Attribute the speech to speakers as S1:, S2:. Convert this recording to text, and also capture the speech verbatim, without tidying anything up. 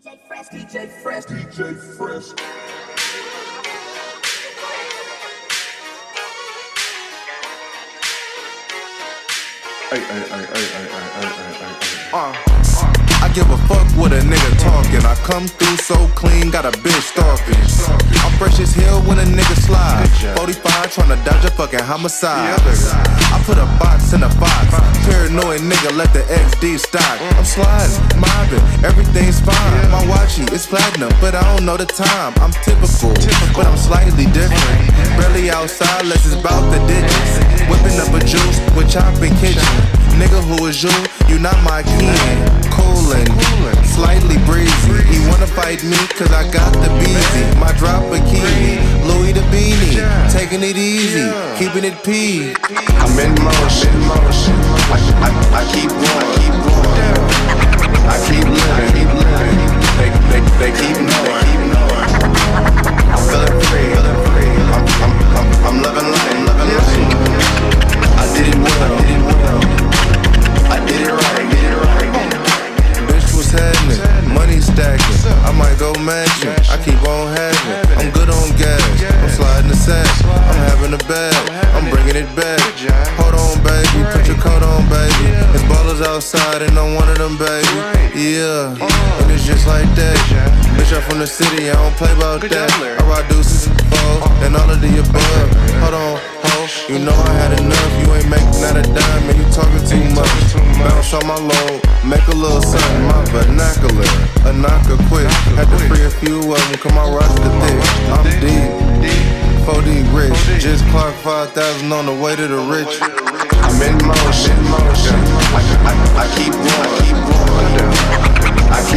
S1: D J Fresh, D J Fresh, D J Fresh.
S2: Ay, ay, ay, ay, ay, ay, ay, ay, ay, ay.
S3: Uh, I give a fuck what a nigga talking. I come through so clean, got a bitch stalking. I'm fresh as hell when a nigga slide. forty-five tryna dodge a fucking homicide. I put a box in a box. Paranoid nigga, let the X D stock. I'm sliding, mobbing, everything's fine. My watchy is platinum, but I don't know the time. I'm typical, but I'm slightly different. Barely outside, unless it's bout the digits. Whipping up a juice with chopping kitchen. Nigga, who is you? You not my kin. Coolin', slightly breezy. He wanna fight me cause I got the beezy. My drop bikini, Louis the Beanie. Taking it easy, keeping it P.
S2: I'm in motion, motion. I, I, I keep going, keep going. I keep living, keep living. They, they, they keep knowing, keep knowing. I'm feeling free, feeling free. I'm, I'm, I'm, I'm loving life, loving life. I did it well, did it well. I did it right, did it right.
S3: Bitch, what's happening? Money stacking. I might go matching. I keep on having. I'm good on gas. I'm sliding the sack. I'm having a bag. I'm bringing it back. Hold on, baby. Put your coat on, baby. It's ballers outside and I'm one of them, baby. Yeah, and it's just like that. Bitch, I'm from the city. I don't play about that. I ride deuces, foes, and all of the above. Hold on, ho. You know I had enough. You ain't making out a dime and you talking too much. Bounce on my load, make a little something. My vernacular, a knocker quick. Had to free a few of them, come on, rock the thick. I'm deep, four D rich. Just clock five thousand on the way to the rich.
S2: I'm in motion, motion. I, I, I keep going, keep going. I